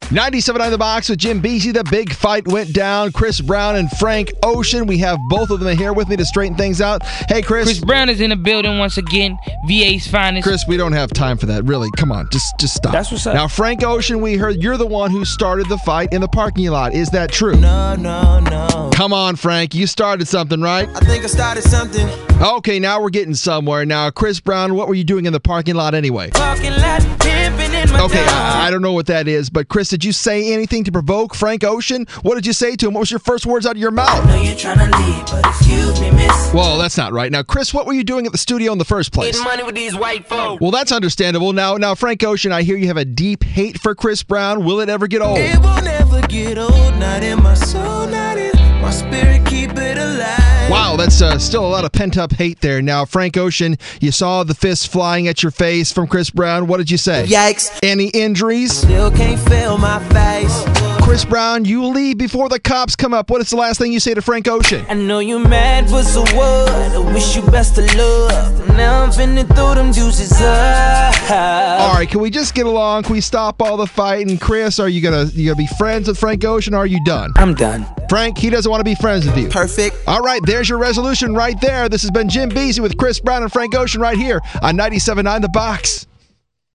97.9 The Box with Jim Beasy. The big fight went down. Chris Brown and Frank Ocean. We have both of them here with me to straighten things out. Hey, Chris. Chris Brown is in the building once again. VA's finest. Chris, we don't have time for that. Really, come on. Just stop. That's what's up. Now, Frank Ocean, we heard you're the one who started the fight in the parking lot. Is that true? No. Come on, Frank. You started something, right? I think I started something. Okay, now we're getting somewhere. Now, Chris Brown, what were you doing in the parking lot anyway? Parking lot, pimping in my Okay, town. I don't know what that is, but Chris, did you say anything to provoke Frank Ocean? What did you say to him? What was your first words out of your mouth? I know you're trying to leave, but excuse me, miss. Well, that's not right. Now, Chris, what were you doing at the studio in the first place? Getting money with these white folks. Well, that's understandable. Now, Frank Ocean, I hear you have a deep hate for Chris Brown. Will it ever get old? It will never get old, not in my soul, not in my spirit, keep it alive. Wow, that's still a lot of pent-up hate there. Now, Frank Ocean, you saw the fist flying at your face from Chris Brown. What did you say? Yikes. Any injuries? Still can't feel my face. Chris Brown, you leave before the cops come up. What is the last thing you say to Frank Ocean? I know you mad for some what. I wish you best of luck. Now I'm finna throw them juices up. All right, can we just get along? Can we stop all the fighting? Chris, are you gonna be friends with Frank Ocean, or are you done? I'm done. Frank, he doesn't want to be friends with you. Perfect. All right, there's your resolution right there. This has been Jim Beasy with Chris Brown and Frank Ocean right here on 97.9 The Box.